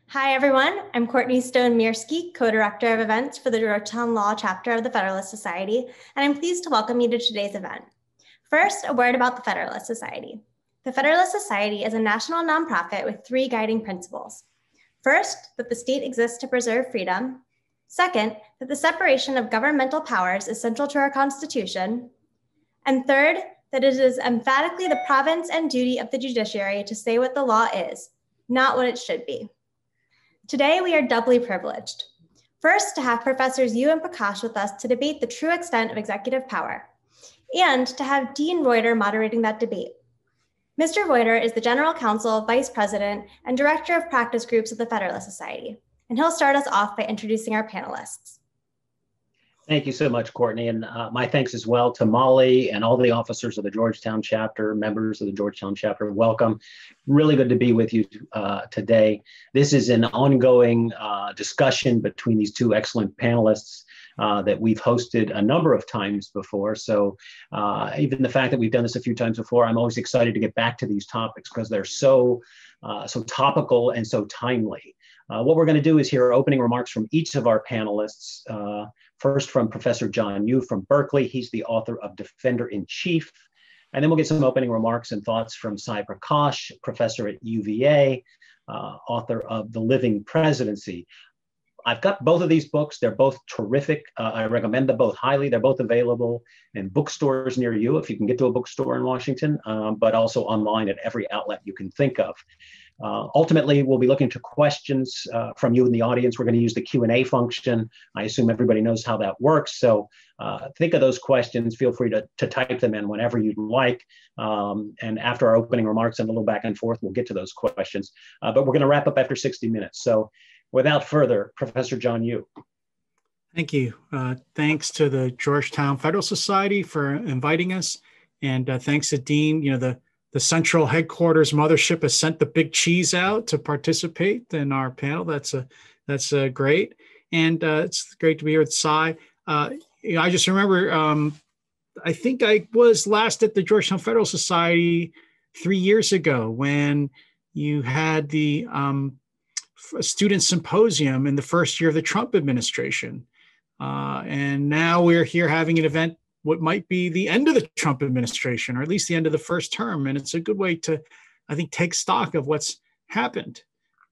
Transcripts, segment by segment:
Hi, everyone. I'm Courtney Stone-Mirsky, co-director of events for the Georgetown Law Chapter of the Federalist Society, and I'm pleased to welcome you to today's event. First, a word about the Federalist Society. The Federalist Society is a national nonprofit with three guiding principles. First, that the state exists to preserve freedom. Second, that the separation of governmental powers is central to our Constitution. And third, that it is emphatically the province and duty of the judiciary to say what the law is, not what it should be. Today, we are doubly privileged. First, to have Professors Yu and Prakash with us to debate the true extent of executive power, and to have Dean Reuter moderating that debate. Mr. Reuter is the General Counsel, Vice President, and Director of Practice Groups of the Federalist Society, and he'll start us off by introducing our panelists. Thank you so much, Courtney, and my thanks as well to Molly and all the officers of the Georgetown chapter, members of the Georgetown chapter. Welcome. Really good to be with you today. This is an ongoing discussion between these two excellent panelists that we've hosted a number of times before. So even the fact that we've done this a few times before, I'm always excited to get back to these topics because they're so topical and so timely. What we're going to do is hear opening remarks from each of our panelists. First from Professor John Yu from Berkeley. He's the author of Defender-in-Chief. And then we'll get some opening remarks and thoughts from Sai Prakash, professor at UVA, author of The Living Presidency. I've got both of these books. They're both terrific. I recommend them both highly. They're both available in bookstores near you, if you can get to a bookstore in Washington, but also online at every outlet you can think of. Ultimately, we'll be looking to questions from you in the audience. We're going to use the Q&A function. I assume everybody knows how that works. So think of those questions. Feel free to type them in whenever you'd like. And after our opening remarks and a little back and forth, we'll get to those questions. But we're going to wrap up after 60 minutes. So without further, Professor John Yu. Thank you. Thanks to the Georgetown Federal Society for inviting us. And thanks to Dean, the central headquarters mothership has sent the big cheese out to participate in our panel. That's great. And it's great to be here with Sai. I just remember, I think I was last at the Georgetown Federal Society 3 years ago when you had the student symposium in the first year of the Trump administration. And now we're here having an event what might be the end of the Trump administration, or at least the end of the first term. And it's a good way to, I think, take stock of what's happened.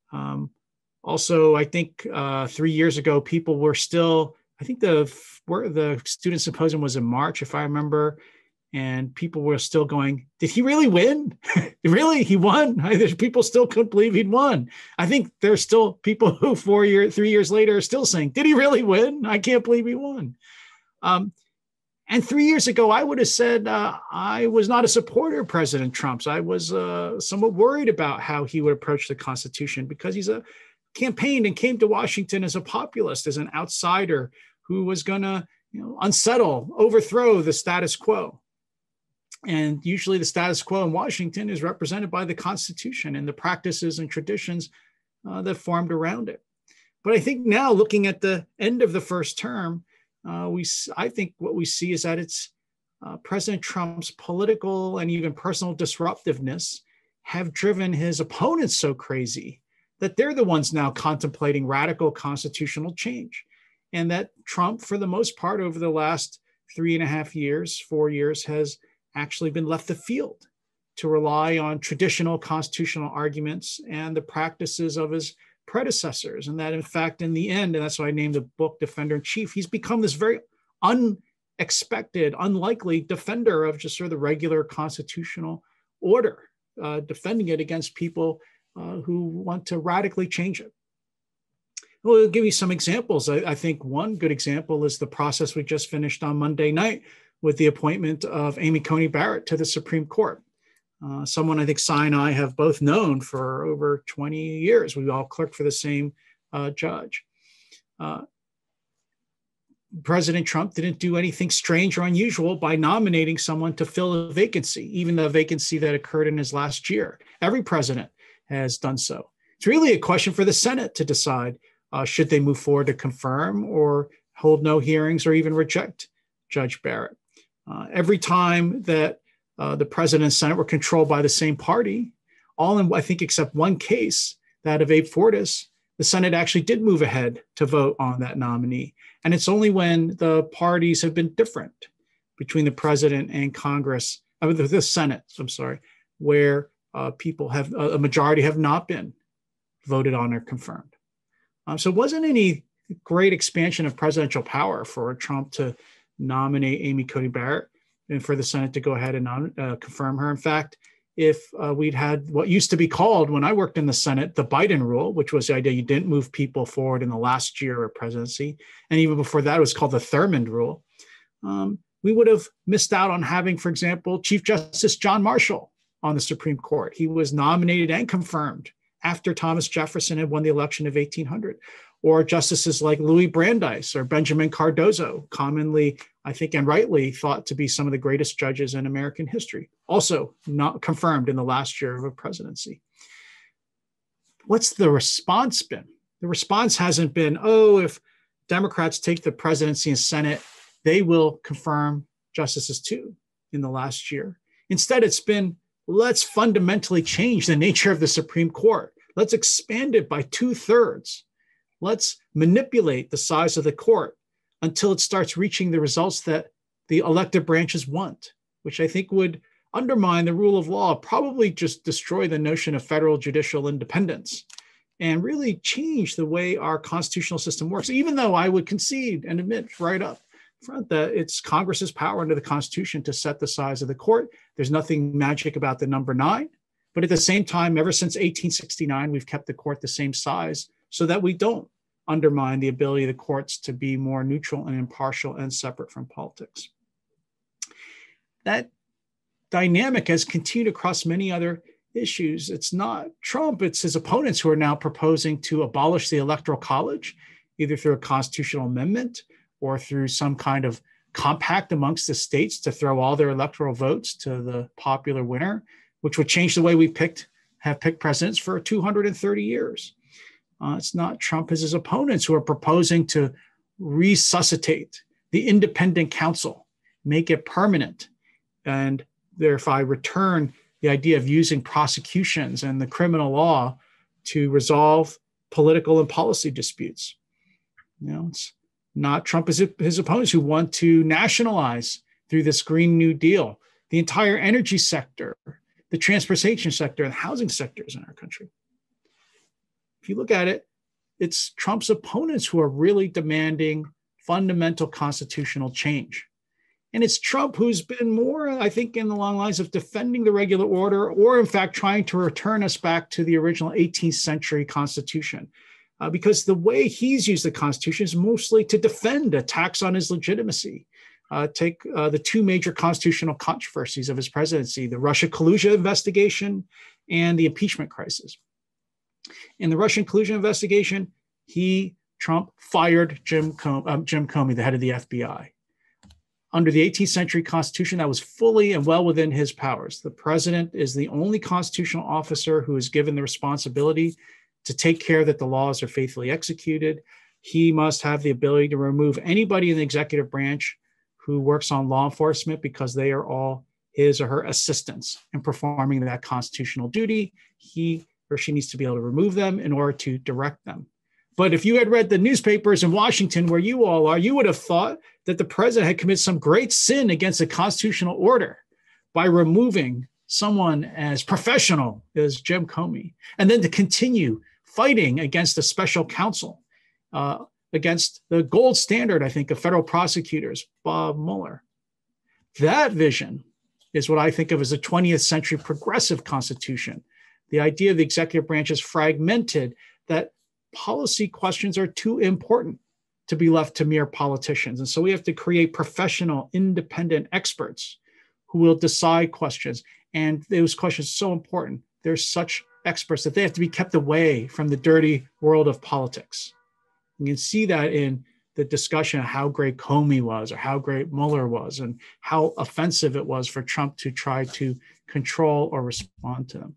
Also, I think 3 years ago, people were still, I think the student symposium was in March, if I remember, and people were still going, did he really win? Really, he won? People still couldn't believe he'd won. I think there's still people who 3 years later are still saying, did he really win? I can't believe he won. And 3 years ago, I would have said I was not a supporter of President Trump's. I was somewhat worried about how he would approach the Constitution because he's campaigned and came to Washington as a populist, as an outsider who was going to unsettle, overthrow the status quo. And usually the status quo in Washington is represented by the Constitution and the practices and traditions that formed around it. But I think now, looking at the end of the first term, I think what we see is that it's President Trump's political and even personal disruptiveness have driven his opponents so crazy that they're the ones now contemplating radical constitutional change. And that Trump, for the most part, over the last 3.5 years, 4 years, has actually been left the field to rely on traditional constitutional arguments and the practices of his predecessors. And that, in fact, in the end, and that's why I named the book Defender-in-Chief, he's become this very unexpected, unlikely defender of just sort of the regular constitutional order, defending it against people who want to radically change it. Well, I'll give you some examples. I think one good example is the process we just finished on Monday night with the appointment of Amy Coney Barrett to the Supreme Court. Someone I think Sai and I have both known for over 20 years. We all clerked for the same judge. President Trump didn't do anything strange or unusual by nominating someone to fill a vacancy, even the vacancy that occurred in his last year. Every president has done so. It's really a question for the Senate to decide, should they move forward to confirm or hold no hearings or even reject Judge Barrett. Every time that the president and Senate were controlled by the same party, all in, I think, except one case, that of Abe Fortas, the Senate actually did move ahead to vote on that nominee. And it's only when the parties have been different between the president and Congress, the Senate, I'm sorry, where people have, a majority have not been voted on or confirmed. So it wasn't any great expansion of presidential power for Trump to nominate Amy Coney Barrett and for the Senate to go ahead and confirm her. In fact, if we'd had what used to be called, when I worked in the Senate, the Biden rule, which was the idea you didn't move people forward in the last year of presidency, and even before that, it was called the Thurmond rule, we would have missed out on having, for example, Chief Justice John Marshall on the Supreme Court. He was nominated and confirmed after Thomas Jefferson had won the election of 1800. Or justices like Louis Brandeis or Benjamin Cardozo, commonly, I think, and rightly thought to be some of the greatest judges in American history, also not confirmed in the last year of a presidency. What's the response been? The response hasn't been, oh, if Democrats take the presidency and Senate, they will confirm justices too in the last year. Instead, it's been, let's fundamentally change the nature of the Supreme Court. Let's expand it by 2/3. Let's manipulate the size of the court until it starts reaching the results that the elected branches want, which I think would undermine the rule of law, probably just destroy the notion of federal judicial independence, and really change the way our constitutional system works, even though I would concede and admit right up front that it's Congress's power under the Constitution to set the size of the court. There's nothing magic about the number 9. But at the same time, ever since 1869, we've kept the court the same size so that we don't undermine the ability of the courts to be more neutral and impartial and separate from politics. That dynamic has continued across many other issues. It's not Trump, it's his opponents who are now proposing to abolish the Electoral College, either through a constitutional amendment or through some kind of compact amongst the states to throw all their electoral votes to the popular winner, which would change the way we have picked presidents for 230 years. It's not Trump, it's his opponents who are proposing to resuscitate the independent counsel, make it permanent, and thereby return the idea of using prosecutions and the criminal law to resolve political and policy disputes. It's not Trump, it's his opponents who want to nationalize through this Green New Deal the entire energy sector, the transportation sector, and housing sectors in our country. If you look at it, it's Trump's opponents who are really demanding fundamental constitutional change. And it's Trump who's been more, I think, in the long lines of defending the regular order, or in fact, trying to return us back to the original 18th century Constitution. Because the way he's used the Constitution is mostly to defend attacks on his legitimacy. Take the 2 major constitutional controversies of his presidency, the Russia collusion investigation and the impeachment crisis. In the Russian collusion investigation, Trump fired Jim Comey, the head of the FBI. Under the 18th century Constitution, that was fully and well within his powers. The president is the only constitutional officer who is given the responsibility to take care that the laws are faithfully executed. He must have the ability to remove anybody in the executive branch who works on law enforcement because they are all his or her assistants in performing that constitutional duty. He or she needs to be able to remove them in order to direct them. But if you had read the newspapers in Washington where you all are, you would have thought that the president had committed some great sin against the constitutional order by removing someone as professional as Jim Comey, and then to continue fighting against a special counsel, against the gold standard, I think, of federal prosecutors, Bob Mueller. That vision is what I think of as a 20th century progressive constitution. The idea of the executive branch is fragmented, that policy questions are too important to be left to mere politicians. And so we have to create professional, independent experts who will decide questions. And those questions are so important. They're such experts that they have to be kept away from the dirty world of politics. You can see that in the discussion of how great Comey was or how great Mueller was and how offensive it was for Trump to try to control or respond to them.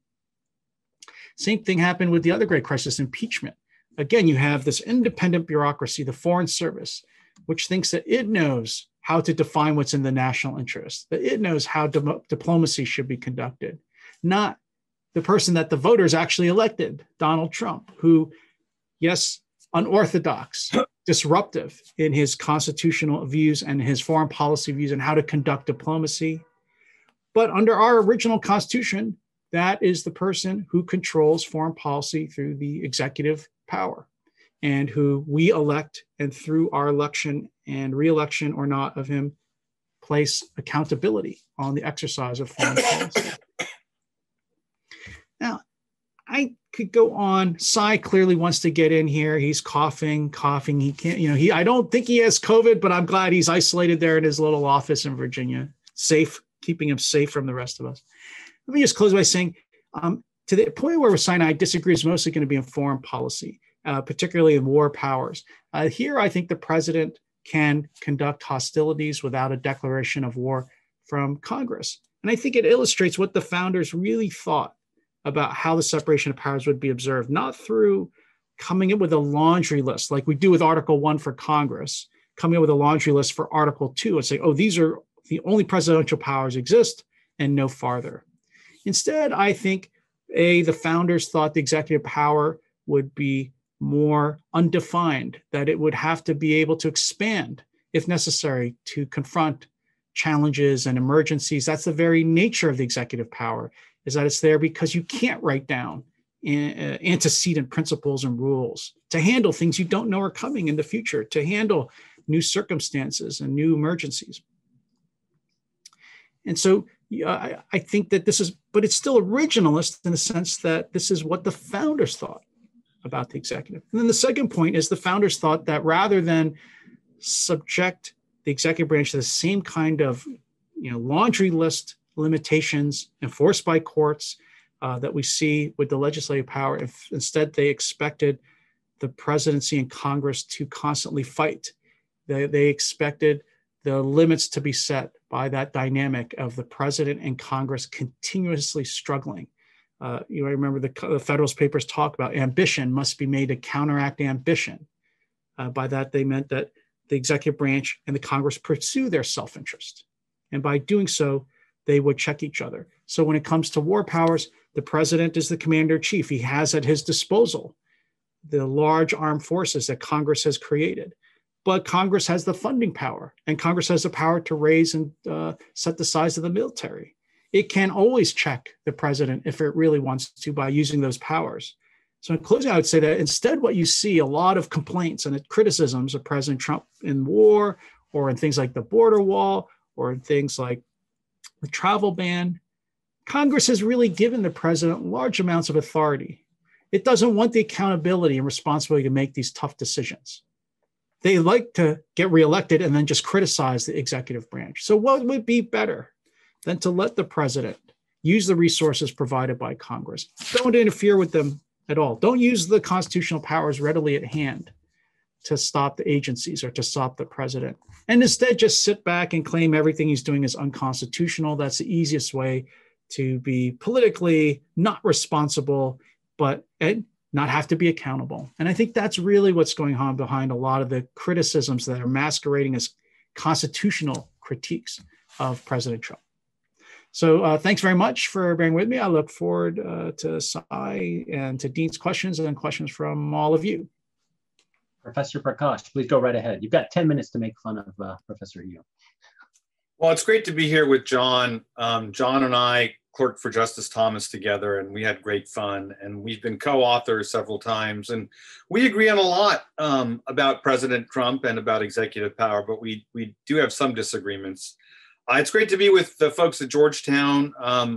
Same thing happened with the other great crisis, impeachment. Again, you have this independent bureaucracy, the Foreign Service, which thinks that it knows how to define what's in the national interest, that it knows how diplomacy should be conducted, not the person that the voters actually elected, Donald Trump, who yes, unorthodox, disruptive in his constitutional views and his foreign policy views and how to conduct diplomacy. But under our original Constitution, that is the person who controls foreign policy through the executive power and who we elect, and through our election and re-election or not of him, place accountability on the exercise of foreign policy. Now, I could go on. Cy clearly wants to get in here. He's coughing. He can't, I don't think he has COVID, but I'm glad he's isolated there in his little office in Virginia, safe, keeping him safe from the rest of us. Let me just close by saying, to the point where Sinai disagrees, mostly going to be in foreign policy, particularly in war powers. Here, I think the president can conduct hostilities without a declaration of war from Congress. And I think it illustrates what the founders really thought about how the separation of powers would be observed, not through coming up with a laundry list like we do with Article 1 for Congress, coming up with a laundry list for Article 2 and say, oh, these are the only presidential powers exist and no farther. Instead, I think, the founders thought the executive power would be more undefined, that it would have to be able to expand, if necessary, to confront challenges and emergencies. That's the very nature of the executive power, is that it's there because you can't write down antecedent principles and rules to handle things you don't know are coming in the future, to handle new circumstances and new emergencies. And so I think that this is, but it's still originalist in the sense that this is what the founders thought about the executive. And then the second point is the founders thought that rather than subject the executive branch to the same kind of laundry list limitations enforced by courts that we see with the legislative power, if instead they expected the presidency and Congress to constantly fight. They expected the limits to be set by that dynamic of the president and Congress continuously struggling. I remember the Federalist Papers talk about ambition must be made to counteract ambition. By that, they meant that the executive branch and the Congress pursue their self-interest. And by doing so, they would check each other. So when it comes to war powers, the president is the commander-in-chief. He has at his disposal the large armed forces that Congress has created. But Congress has the funding power, and Congress has the power to raise and set the size of the military. It can always check the president if it really wants to by using those powers. So in closing, I would say that instead what you see a lot of complaints and criticisms of President Trump in war or in things like the border wall or in things like the travel ban, Congress has really given the president large amounts of authority. It doesn't want the accountability and responsibility to make these tough decisions. They like to get reelected and then just criticize the executive branch. So what would be better than to let the president use the resources provided by Congress? Don't interfere with them at all. Don't use the constitutional powers readily at hand to stop the agencies or to stop the president. And instead just sit back and claim everything he's doing is unconstitutional. That's the easiest way to be politically not responsible, but not have to be accountable. And I think that's really what's going on behind a lot of the criticisms that are masquerading as constitutional critiques of President Trump. So thanks very much for bearing with me. I look forward to Cy and to Dean's questions and questions from all of you. Professor Prakash, please go right ahead. You've got 10 minutes to make fun of Professor Yu. Well, it's great to be here with John. John and I clerked for Justice Thomas together, and we had great fun. And we've been co-authors several times, and we agree on a lot about President Trump and about executive power, but we do have some disagreements. It's great to be with the folks at Georgetown.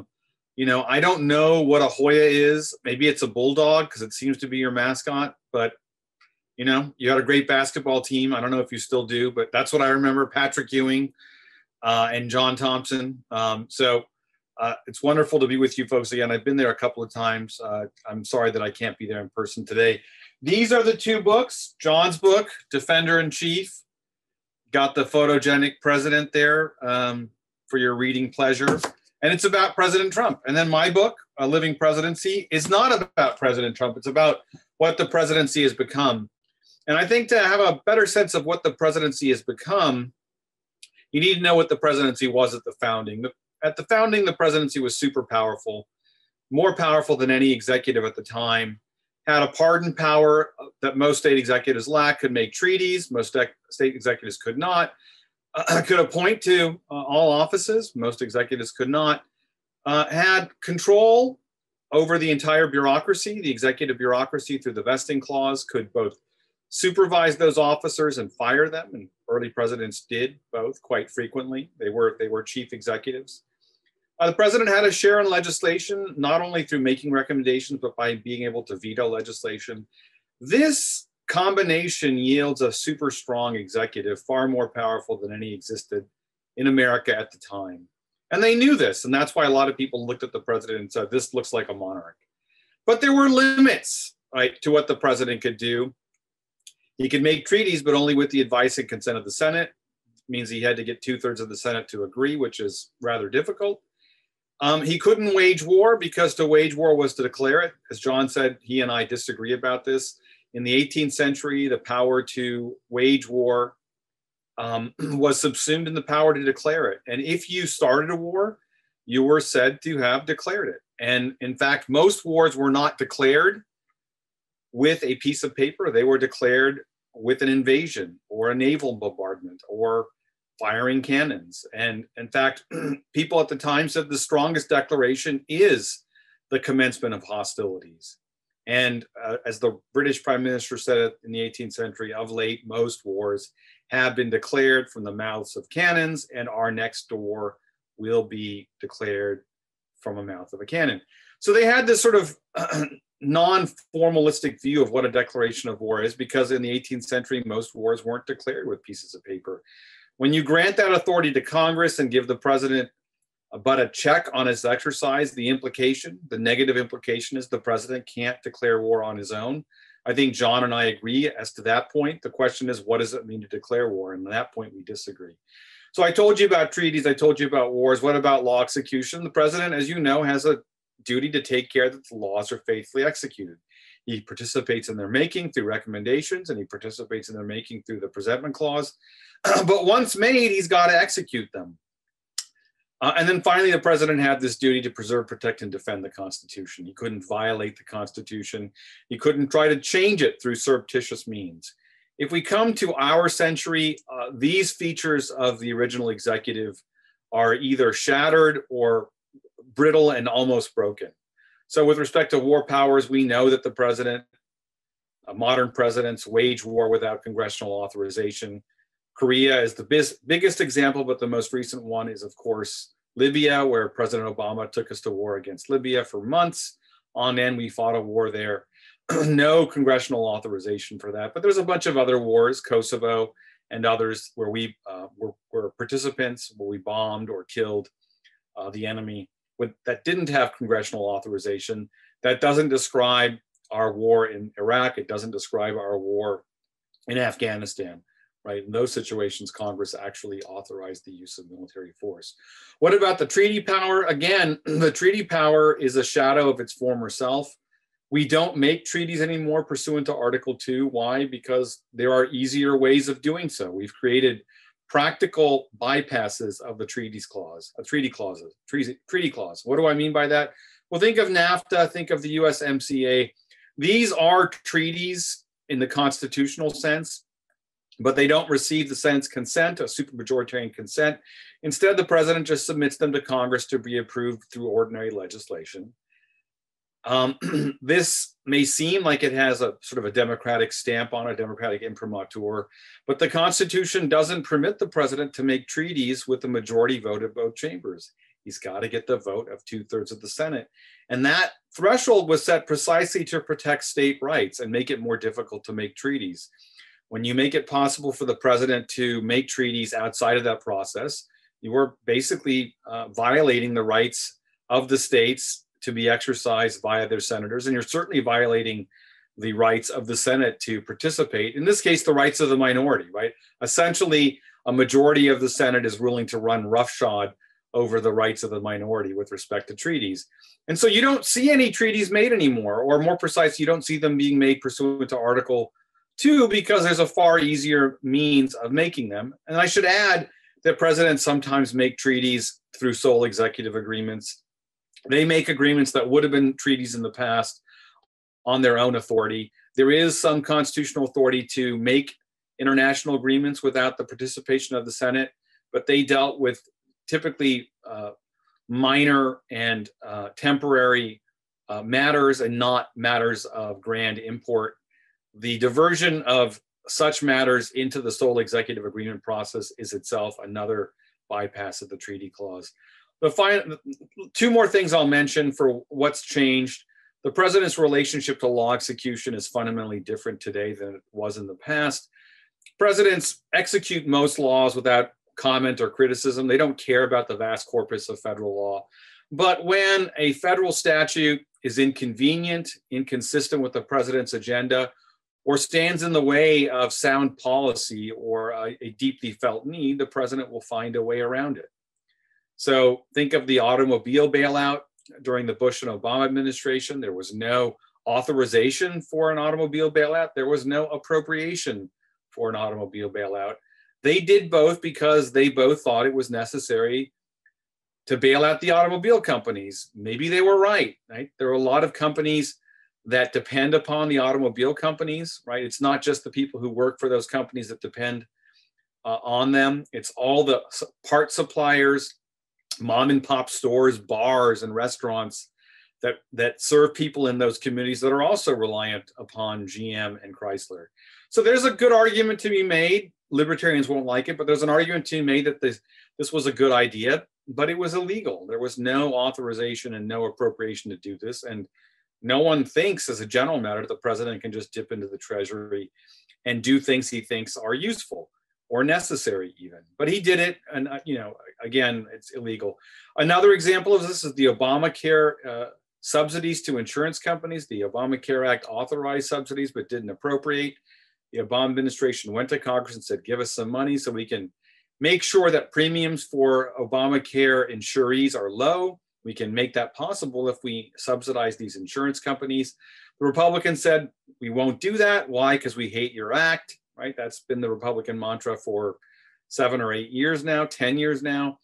I don't know what a Hoya is. Maybe it's a bulldog because it seems to be your mascot, but you had a great basketball team. I don't know if you still do, but that's what I remember. Patrick Ewing and John Thompson. So it's wonderful to be with you folks again. I've been there a couple of times. I'm sorry that I can't be there in person today. These are the two books. John's book, Defender in Chief. Got the photogenic president there for your reading pleasure. And it's about President Trump. And then my book, A Living Presidency, is not about President Trump. It's about what the presidency has become. And I think to have a better sense of what the presidency has become, you need to know what the presidency was at the founding. At the founding, the presidency was super powerful, more powerful than any executive at the time. had a pardon power that most state executives lack, could make treaties, most state executives could not, could appoint to all offices, most executives could not, had control over the entire bureaucracy, the executive bureaucracy through the vesting clause, could both supervise those officers and fire them, and early presidents did both quite frequently. They were chief executives. The president had a share in legislation, not only through making recommendations, but by being able to veto legislation. This combination yields a super strong executive, far more powerful than any existed in America at the time. And they knew this, and that's why a lot of people looked at the president and said, this looks like a monarch. But there were limits, right, to what the president could do. He could make treaties, but only with the advice and consent of the Senate. It means he had to get 2/3 of the Senate to agree, which is rather difficult. He couldn't wage war, because to wage war was to declare it. As John said, he and I disagree about this. In the 18th century, the power to wage war was subsumed in the power to declare it. And if you started a war, you were said to have declared it. And in fact, most wars were not declared with a piece of paper. They were declared with an invasion or a naval bombardment or firing cannons. And in fact, people at the time said the strongest declaration is the commencement of hostilities. And as the British Prime Minister said in the 18th century, of late, most wars have been declared from the mouths of cannons, and our next war will be declared from a mouth of a cannon. So they had this sort of non-formalistic view of what a declaration of war is, because in the 18th century, most wars weren't declared with pieces of paper. When you grant that authority to Congress and give the president but a check on his exercise, the implication, the negative implication, is the president can't declare war on his own. I think John and I agree as to that point. The question is, what does it mean to declare war? And at that point, we disagree. So I told you about treaties. I told you about wars. What about law execution? The president, as you know, has a duty to take care that the laws are faithfully executed. He participates in their making through recommendations, and he participates in their making through the presentment clause. But once made, he's got to execute them. And then finally, the president had this duty to preserve, protect, and defend the Constitution. He couldn't violate the Constitution. He couldn't try to change it through surreptitious means. If we come to our century, these features of the original executive are either shattered or brittle and almost broken. So with respect to war powers, we know that the president, modern presidents, wage war without congressional authorization. Korea is the biggest example, but the most recent one is, of course, Libya, where President Obama took us to war against Libya for months on end. We fought a war there. No congressional authorization for that. But there's a bunch of other wars, Kosovo and others, where we were participants, where we bombed or killed the enemy that didn't have congressional authorization. That doesn't describe our war in Iraq. It doesn't describe our war in Afghanistan. Right? In those situations, Congress actually authorized the use of military force. What about the treaty power? Again, the treaty power is a shadow of its former self. We don't make treaties anymore pursuant to Article 2. Why? Because there are easier ways of doing so. We've created practical bypasses of the treaty clause. What do I mean by that? Well, think of NAFTA, think of the USMCA. These are treaties in the constitutional sense, but they don't receive the Senate's consent, a supermajority consent. Instead, the president just submits them to Congress to be approved through ordinary legislation. This may seem like it has a sort of a democratic stamp on it, a democratic imprimatur, but the Constitution doesn't permit the president to make treaties with the majority vote of both chambers. He's got to get the vote of 2/3 of the Senate. And that threshold was set precisely to protect state rights and make it more difficult to make treaties. When you make it possible for the president to make treaties outside of that process, you are basically violating the rights of the states to be exercised via their senators. And you're certainly violating the rights of the Senate to participate. In this case, the rights of the minority, right? Essentially, a majority of the Senate is willing to run roughshod over the rights of the minority with respect to treaties. And so you don't see any treaties made anymore, or more precise, you don't see them being made pursuant to Article 2, because there's a far easier means of making them. And I should add that presidents sometimes make treaties through sole executive agreements. They make agreements that would have been treaties in the past on their own authority. There is some constitutional authority to make international agreements without the participation of the Senate, but they dealt with typically minor and temporary matters and not matters of grand import. The diversion of such matters into the sole executive agreement process is itself another bypass of the treaty clause. The two more things I'll mention for what's changed. The president's relationship to law execution is fundamentally different today than it was in the past. Presidents execute most laws without comment or criticism. They don't care about the vast corpus of federal law. But when a federal statute is inconvenient, inconsistent with the president's agenda, or stands in the way of sound policy or a deeply felt need, the president will find a way around it. So think of the automobile bailout during the Bush and Obama administration. There was no authorization for an automobile bailout. There was no appropriation for an automobile bailout. They did both because they both thought it was necessary to bail out the automobile companies. Maybe they were right? There are a lot of companies that depend upon the automobile companies, right? It's not just the people who work for those companies that depend on them. It's all the part suppliers, mom and pop stores, bars and restaurants that serve people in those communities that are also reliant upon GM and Chrysler. So there's a good argument to be made. Libertarians won't like it, but there's an argument to be made that this was a good idea, but it was illegal. There was no authorization and no appropriation to do this. And no one thinks, as a general matter, that the president can just dip into the Treasury and do things he thinks are useful or necessary even. But he did it, and again, it's illegal. Another example of this is the Obamacare subsidies to insurance companies. The Obamacare Act authorized subsidies but didn't appropriate. The Obama administration went to Congress and said, give us some money so we can make sure that premiums for Obamacare insurees are low. We can make that possible if we subsidize these insurance companies. The Republicans said, we won't do that. Why? Because we hate your act, right? That's been the Republican mantra for 7 or 8 years now, 10 years now.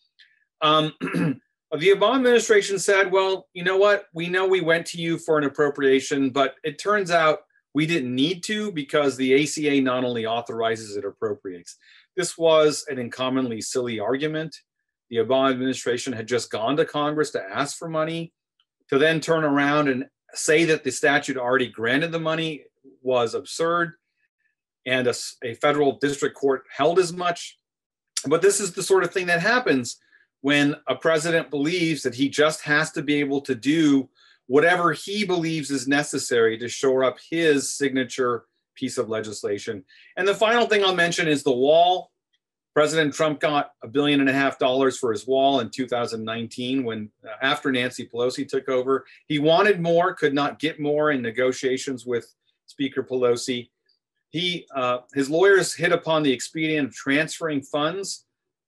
The Obama administration said, well, you know what? We know we went to you for an appropriation, but it turns out we didn't need to because the ACA not only authorizes, it appropriates. This was an uncommonly silly argument. The Obama administration had just gone to Congress to ask for money. To then turn around and say that the statute already granted the money was absurd. And a federal district court held as much. But this is the sort of thing that happens when a president believes that he just has to be able to do whatever he believes is necessary to shore up his signature piece of legislation. And the final thing I'll mention is the wall. President Trump got $1.5 billion for his wall in 2019 when after Nancy Pelosi took over. He wanted more, could not get more in negotiations with Speaker Pelosi. His lawyers hit upon the expedient of transferring funds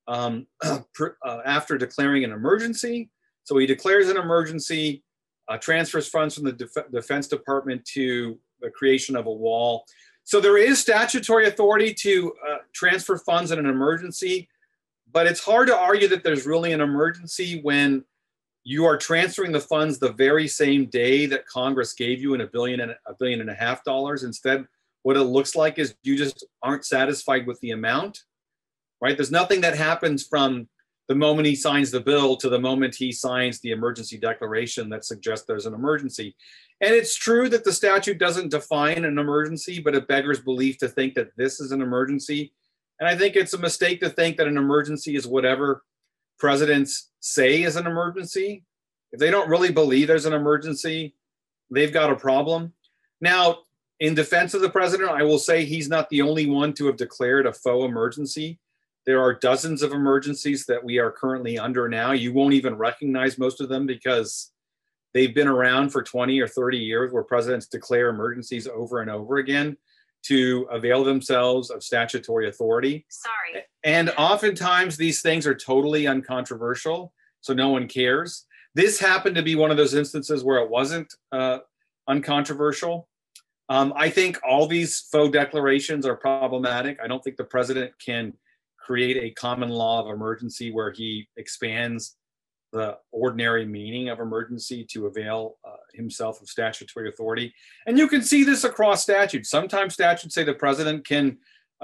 after declaring an emergency. So he declares an emergency, transfers funds from the Defense Department to the creation of a wall. So there is statutory authority to transfer funds in an emergency, but it's hard to argue that there's really an emergency when you are transferring the funds the very same day that Congress gave you $1.5 billion. Instead, what it looks like is you just aren't satisfied with the amount, right? There's nothing that happens from the moment he signs the bill to the moment he signs the emergency declaration that suggests there's an emergency. And it's true that the statute doesn't define an emergency, but it beggars belief to think that this is an emergency. And I think it's a mistake to think that an emergency is whatever presidents say is an emergency. If they don't really believe there's an emergency, they've got a problem. Now, in defense of the president, I will say he's not the only one to have declared a faux emergency. There are dozens of emergencies that we are currently under now. You won't even recognize most of them because they've been around for 20 or 30 years where presidents declare emergencies over and over again to avail themselves of statutory authority. Sorry. And oftentimes these things are totally uncontroversial, so no one cares. This happened to be one of those instances where it wasn't uncontroversial. I think all these faux declarations are problematic. I don't think the president can create a common law of emergency where he expands the ordinary meaning of emergency to avail himself of statutory authority. And you can see this across statutes. Sometimes statutes say the president can,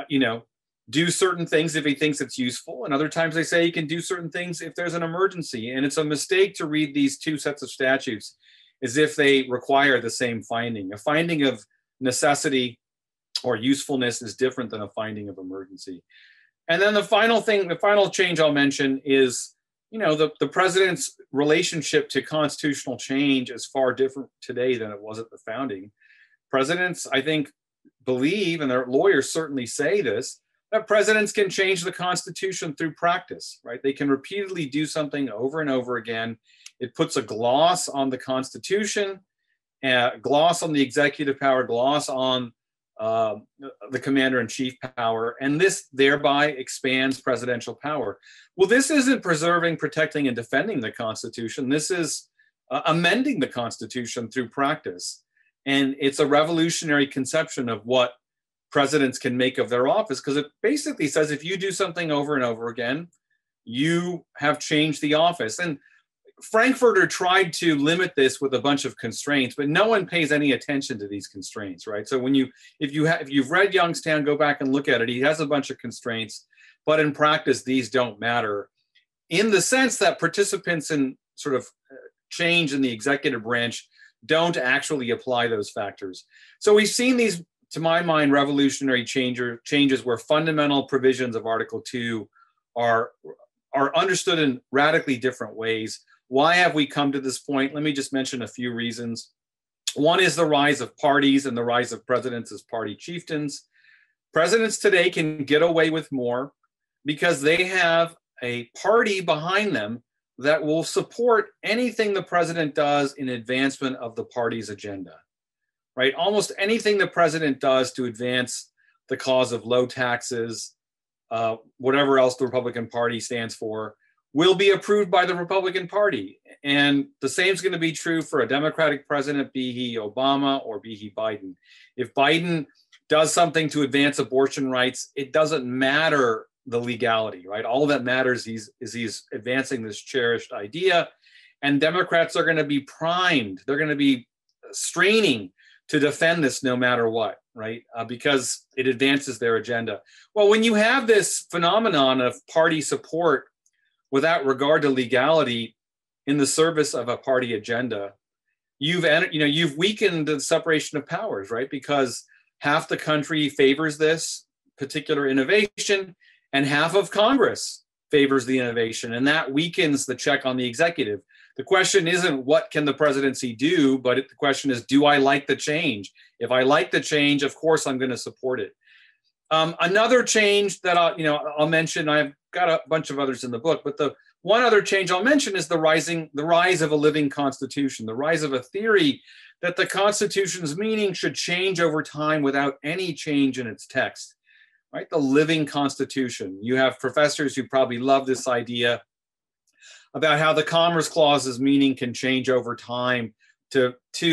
do certain things if he thinks it's useful. And other times they say he can do certain things if there's an emergency. And it's a mistake to read these two sets of statutes as if they require the same finding. A finding of necessity or usefulness is different than a finding of emergency. And then the final change I'll mention is, the president's relationship to constitutional change is far different today than it was at the founding. Presidents, I think, believe, and their lawyers certainly say this, that presidents can change the Constitution through practice, right? They can repeatedly do something over and over again. It puts a gloss on the Constitution, gloss on the executive power, gloss on the commander-in-chief power, and this thereby expands presidential power. Well, this isn't preserving, protecting, and defending the Constitution. This is amending the Constitution through practice. And it's a revolutionary conception of what presidents can make of their office, because it basically says if you do something over and over again, you have changed the office. And Frankfurter tried to limit this with a bunch of constraints, but no one pays any attention to these constraints, right? So if you've read Youngstown, go back and look at it. He has a bunch of constraints, but in practice, these don't matter, in the sense that participants in sort of change in the executive branch don't actually apply those factors. So we've seen these, to my mind, revolutionary changes where fundamental provisions of Article 2 are understood in radically different ways. Why have we come to this point? Let me just mention a few reasons. One is the rise of parties and the rise of presidents as party chieftains. Presidents today can get away with more because they have a party behind them that will support anything the president does in advancement of the party's agenda, right? Almost anything the president does to advance the cause of low taxes, whatever else the Republican Party stands for, will be approved by the Republican Party. And the same is going to be true for a Democratic president, be he Obama or be he Biden. If Biden does something to advance abortion rights, it doesn't matter the legality, right? All that matters is he's advancing this cherished idea. And Democrats are going to be primed. They're going to be straining to defend this no matter what, right? Because it advances their agenda. Well, when you have this phenomenon of party support without regard to legality in the service of a party agenda, you've weakened the separation of powers, right? Because half the country favors this particular innovation and half of Congress favors the innovation, and that weakens the check on the executive. The question isn't what can the presidency do, but the question is, do I like the change? If I like the change, of course I'm going to support it. Another change that I'll mention, I've got a bunch of others in the book, but the one other change I'll mention is the rise of a living constitution, the rise of a theory that the Constitution's meaning should change over time without any change in its text, right? The living Constitution. You have professors who probably love this idea about how the Commerce Clause's meaning can change over time to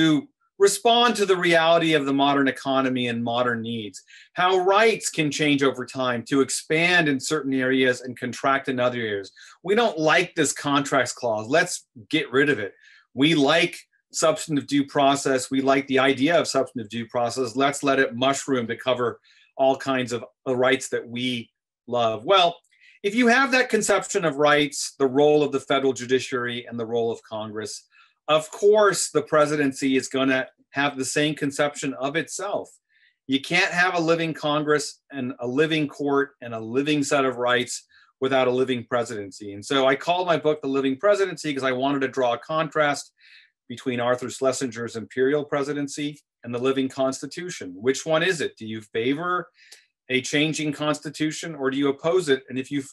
respond to the reality of the modern economy and modern needs, how rights can change over time to expand in certain areas and contract in other areas. We don't like this contracts clause. Let's get rid of it. We like substantive due process. We like the idea of substantive due process. Let's let it mushroom to cover all kinds of rights that we love. Well, if you have that conception of rights, the role of the federal judiciary and the role of Congress, of course, the presidency is going to have the same conception of itself. You can't have a living Congress and a living court and a living set of rights without a living presidency. And so I called my book The Living Presidency because I wanted to draw a contrast between Arthur Schlesinger's imperial presidency and the living constitution. Which one is it? Do you favor a changing constitution or do you oppose it? And if you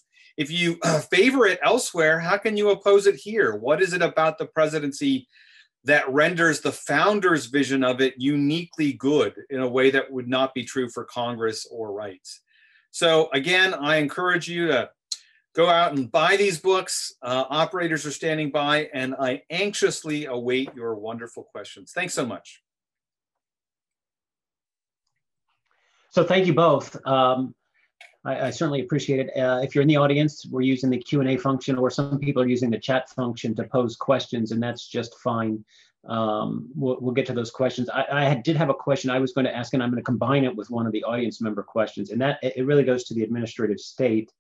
favor it elsewhere, how can you oppose it here? What is it about the presidency that renders the founder's vision of it uniquely good in a way that would not be true for Congress or rights? So again, I encourage you to go out and buy these books. Operators are standing by, and I anxiously await your wonderful questions. Thanks so much. So thank you both. I certainly appreciate it. If you're in the audience, we're using the Q&A function, or some people are using the chat function to pose questions, and that's just fine. We'll get to those questions. I did have a question I was going to ask, and I'm going to combine it with one of the audience member questions, and that it really goes to the administrative state.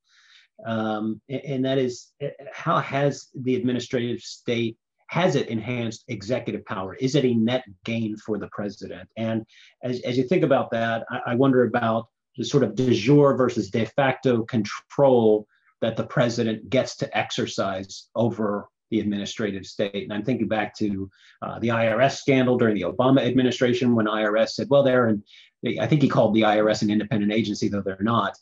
And that is, how has the administrative state, has it enhanced executive power? Is it a net gain for the president? And as you think about that, I wonder about the sort of de jure versus de facto control that the president gets to exercise over the administrative state. And I'm thinking back to the IRS scandal during the Obama administration, when IRS said, well, I think he called the IRS an independent agency, though they're not.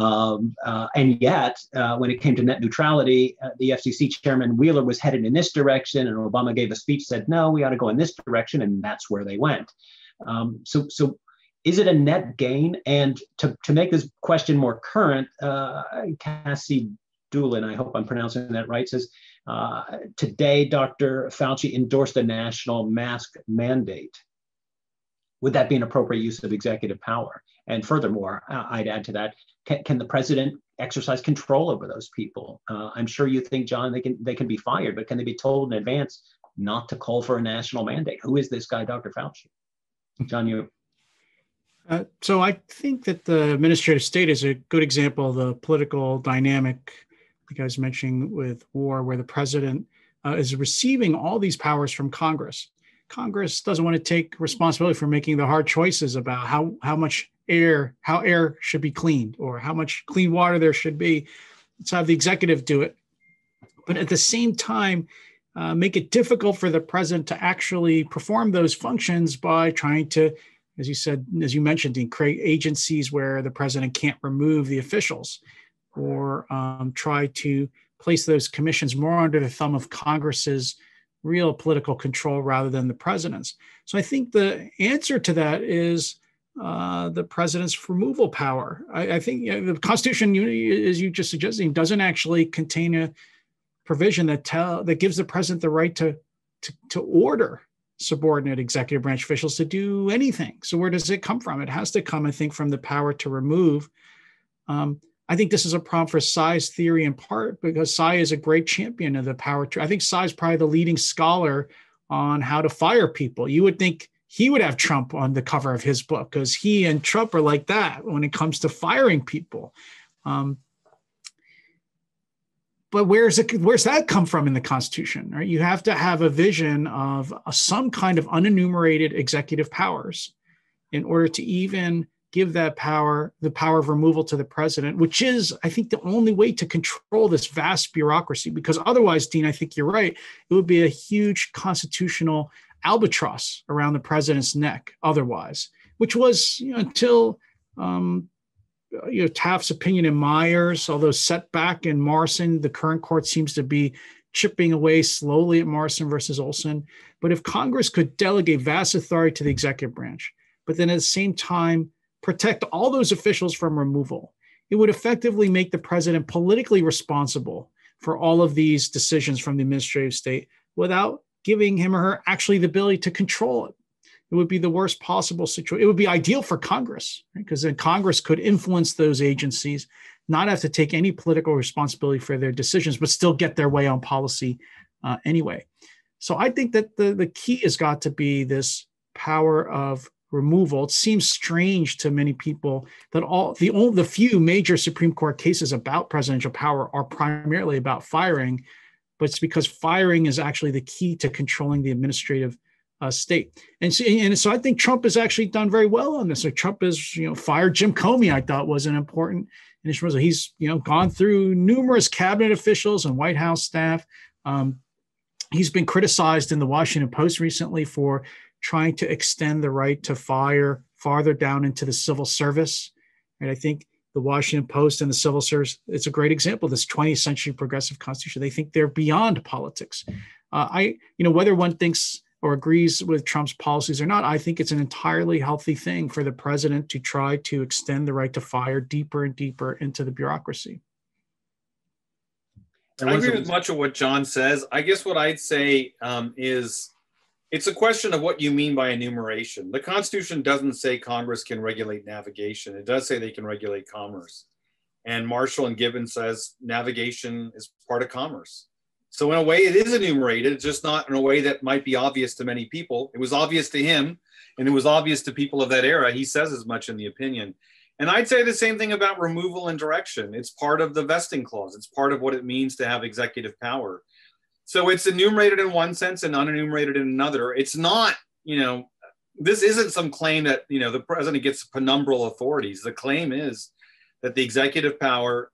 And yet, when it came to net neutrality, the FCC chairman Wheeler was headed in this direction, and Obama gave a speech, said, no, we ought to go in this direction, and that's where they went. So is it a net gain? And to make this question more current, Cassie Doolin, I hope I'm pronouncing that right, says, today, Dr. Fauci endorsed a national mask mandate. Would that be an appropriate use of executive power? And furthermore, I'd add to that, can the president exercise control over those people? I'm sure you think, John, they can be fired, but can they be told in advance not to call for a national mandate? Who is this guy, Dr. Fauci? John, you. So I think that the administrative state is a good example of the political dynamic, like I was mentioning with war, where the president is receiving all these powers from Congress. Congress doesn't want to take responsibility for making the hard choices about how much air should be cleaned, or how much clean water there should be. Let's have the executive do it. But at the same time, make it difficult for the president to actually perform those functions by trying to, as you mentioned, Dean, create agencies where the president can't remove the officials, or try to place those commissions more under the thumb of Congress's real political control rather than the president's. So I think the answer to that is the president's removal power. I think the Constitution, as you just suggested, doesn't actually contain a provision that gives the president the right to order subordinate executive branch officials to do anything. So where does it come from? It has to come, I think, from the power to remove. I think this is a problem for Tsai's theory, in part because Tsai is a great champion of the power. I think Tsai is probably the leading scholar on how to fire people. You would think he would have Trump on the cover of his book, because he and Trump are like that when it comes to firing people. But where's that come from in the Constitution? Right? You have to have a vision of some kind of unenumerated executive powers in order to even give that power, the power of removal, to the president, which is, I think, the only way to control this vast bureaucracy. Because otherwise, Dean, I think you're right, it would be a huge constitutional albatross around the president's neck otherwise, which was, until Taft's opinion in Myers, although set back in Morrison, the current court seems to be chipping away slowly at Morrison versus Olson. But if Congress could delegate vast authority to the executive branch, but then at the same time protect all those officials from removal, it would effectively make the president politically responsible for all of these decisions from the administrative state without giving him or her actually the ability to control it. It would be the worst possible situation. It would be ideal for Congress, because then Congress could influence those agencies, not have to take any political responsibility for their decisions, but still get their way on policy anyway. So I think that the key has got to be this power of removal. It seems strange to many people that the few major Supreme Court cases about presidential power are primarily about firing, but it's because firing is actually the key to controlling the administrative state. And so I think Trump has actually done very well on this. So Trump has, fired Jim Comey. I thought was an important initiative. He's, gone through numerous cabinet officials and White House staff. He's been criticized in the Washington Post recently for trying to extend the right to fire farther down into the civil service. And I think the Washington Post and the civil service, it's a great example of this 20th century progressive constitution. They think they're beyond politics. Whether one thinks or agrees with Trump's policies or not, I think it's an entirely healthy thing for the president to try to extend the right to fire deeper and deeper into the bureaucracy. I agree with much of what John says. I guess what I'd say is it's a question of what you mean by enumeration. The Constitution doesn't say Congress can regulate navigation. It does say they can regulate commerce. And Marshall and Gibbons says navigation is part of commerce. So in a way, it is enumerated. It's just not in a way that might be obvious to many people. It was obvious to him, and it was obvious to people of that era. He says as much in the opinion. And I'd say the same thing about removal and direction. It's part of the vesting clause. It's part of what it means to have executive power. So it's enumerated in one sense and unenumerated in another. It's not, this isn't some claim that, the president gets penumbral authorities. The claim is that the executive power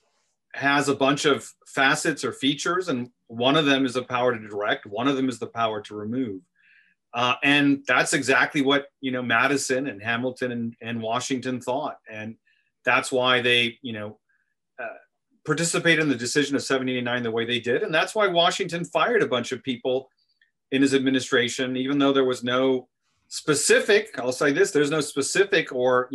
has a bunch of facets or features, and one of them is the power to direct, one of them is the power to remove. And that's exactly what, Madison and Hamilton and Washington thought. And that's why they, participated in the decision of 1789 the way they did. And that's why Washington fired a bunch of people in his administration, even though there was no specific, I'll say this, there's no specific or,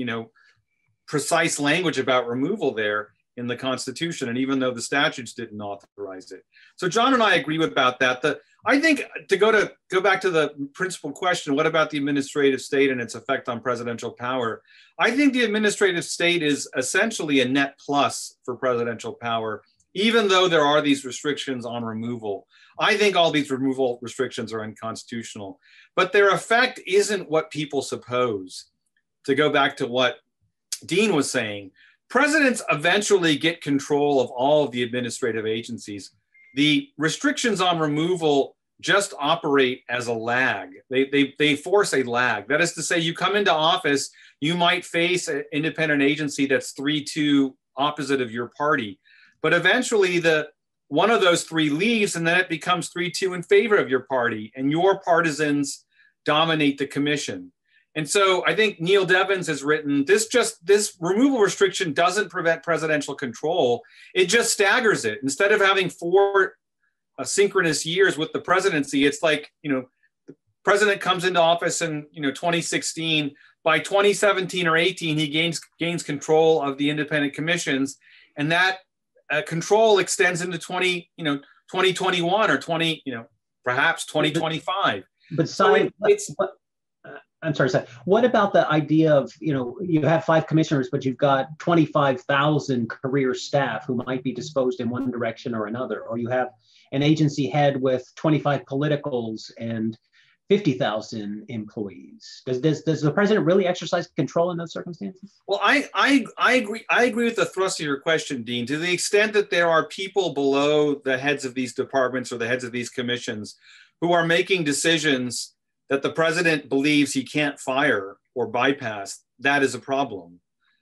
precise language about removal there in the Constitution. And even though the statutes didn't authorize it. So John and I agree about that. I think to go back to the principal question, what about the administrative state and its effect on presidential power? I think the administrative state is essentially a net plus for presidential power, even though there are these restrictions on removal. I think all these removal restrictions are unconstitutional, but their effect isn't what people suppose. To go back to what Dean was saying, presidents eventually get control of all of the administrative agencies. The restrictions on removal just operate as a lag. They force a lag. That is to say, you come into office, you might face an independent agency that's 3-2 opposite of your party. But eventually one of those three leaves, and then it becomes 3-2 in favor of your party, and your partisans dominate the commission. And so I think Neil Devins has written, this removal restriction doesn't prevent presidential control. It just staggers it. Instead of having 4 synchronous years with the presidency, it's like, the president comes into office in 2016. By 2017 or 18, he gains control of the independent commissions, and that control extends into 2021 or perhaps 2025. But so I'm sorry, Seth. What about the idea of, you have 5 commissioners, but you've got 25,000 career staff who might be disposed in one direction or another, or you have an agency head with 25 politicals and 50,000 employees. Does the president really exercise control in those circumstances? Well, I agree. I agree with the thrust of your question, Dean. To the extent that there are people below the heads of these departments or the heads of these commissions who are making decisions that the president believes he can't fire or bypass, that is a problem.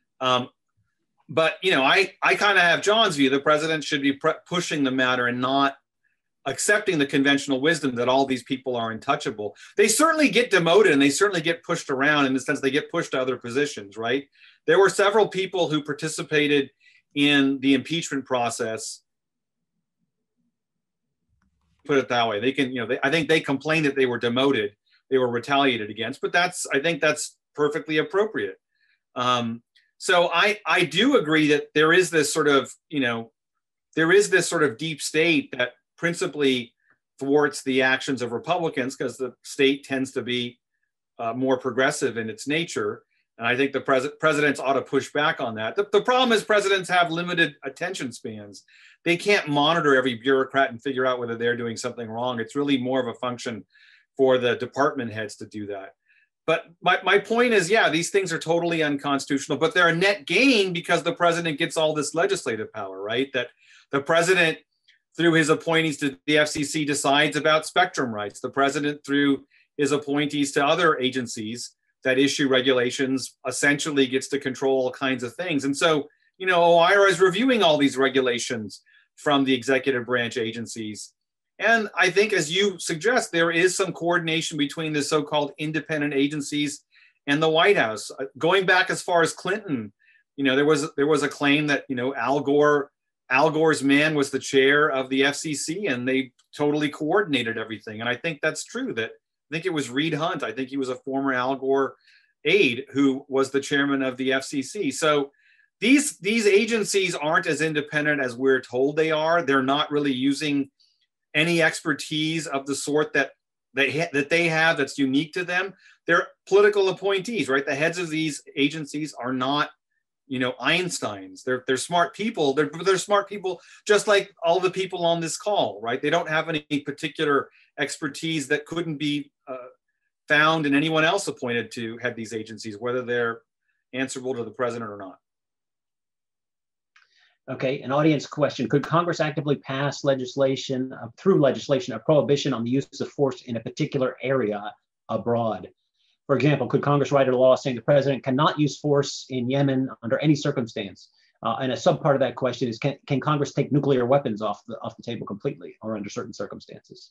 But, I kind of have John's view. The president should be pushing the matter and not accepting the conventional wisdom that all these people are untouchable. They certainly get demoted and they certainly get pushed around in the sense they get pushed to other positions, right? There were several people who participated in the impeachment process. Put it that way. They can, I think they complained that they were demoted. They were retaliated against, but I think that's perfectly appropriate. So I do agree that there is this sort of, deep state that principally thwarts the actions of Republicans because the state tends to be more progressive in its nature. And I think the presidents ought to push back on that. The problem is presidents have limited attention spans. They can't monitor every bureaucrat and figure out whether they're doing something wrong. It's really more of a function for the department heads to do that. But my point is, yeah, these things are totally unconstitutional, but they're a net gain because the president gets all this legislative power, right? That the president, through his appointees to the FCC, decides about spectrum rights. The president, through his appointees to other agencies that issue regulations, essentially gets to control all kinds of things. And so, OIRA is reviewing all these regulations from the executive branch agencies. And I think, as you suggest, there is some coordination between the so-called independent agencies and the White House. Going back as far as Clinton, there was a claim that Al Gore's man was the chair of the FCC, and they totally coordinated everything. And I think that's true. I think it was Reed Hunt. I think he was a former Al Gore aide who was the chairman of the FCC. So these agencies aren't as independent as we're told they are. They're not really using any expertise of the sort that they have that's unique to them. They're political appointees, right? The heads of these agencies are not, Einsteins. They're smart people. They're smart people just like all the people on this call, right? They don't have any particular expertise that couldn't be found in anyone else appointed to head these agencies, whether they're answerable to the president or not. Okay, an audience question. Could Congress actively pass legislation, through legislation, a prohibition on the use of force in a particular area abroad? For example, could Congress write a law saying the president cannot use force in Yemen under any circumstance? And a subpart of that question is, can Congress take nuclear weapons off the table completely or under certain circumstances?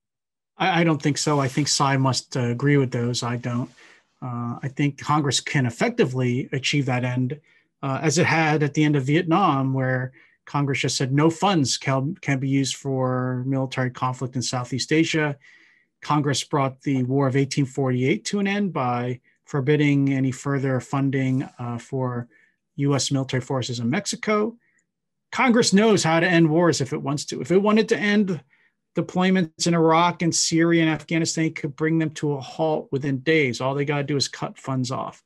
I don't think so. I think Cy must agree with those. I don't. I think Congress can effectively achieve that end, as it had at the end of Vietnam, where Congress just said no funds can be used for military conflict in Southeast Asia. Congress brought the War of 1848 to an end by forbidding any further funding for U.S. military forces in Mexico. Congress knows how to end wars if it wants to. If it wanted to end deployments in Iraq and Syria and Afghanistan, it could bring them to a halt within days. All they got to do is cut funds off.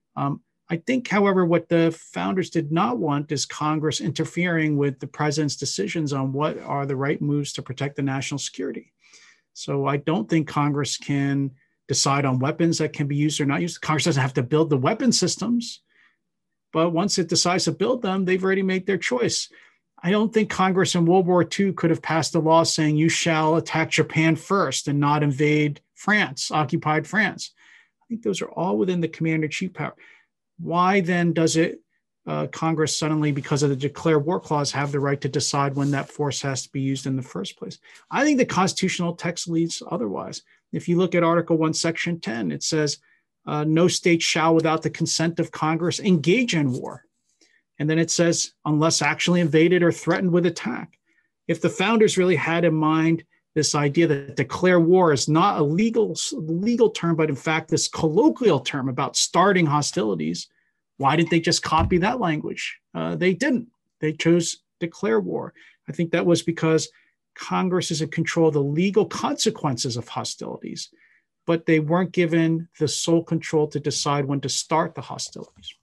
I think, however, what the founders did not want is Congress interfering with the president's decisions on what are the right moves to protect the national security. So I don't think Congress can decide on weapons that can be used or not used. Congress doesn't have to build the weapon systems, but once it decides to build them, they've already made their choice. I don't think Congress in World War II could have passed a law saying you shall attack Japan first and not invade France, occupied France. I think those are all within the commander-in-chief power. Why then does Congress suddenly, because of the declare war clause, have the right to decide when that force has to be used in the first place? I think the constitutional text leads otherwise. If you look at Article 1, Section 10, it says, no state shall, without the consent of Congress, engage in war. And then it says, unless actually invaded or threatened with attack. If the founders really had in mind this idea that declare war is not a legal term, but in fact, this colloquial term about starting hostilities, why didn't they just copy that language? They didn't. They chose declare war. I think that was because Congress is in control of the legal consequences of hostilities, but they weren't given the sole control to decide when to start the hostilities.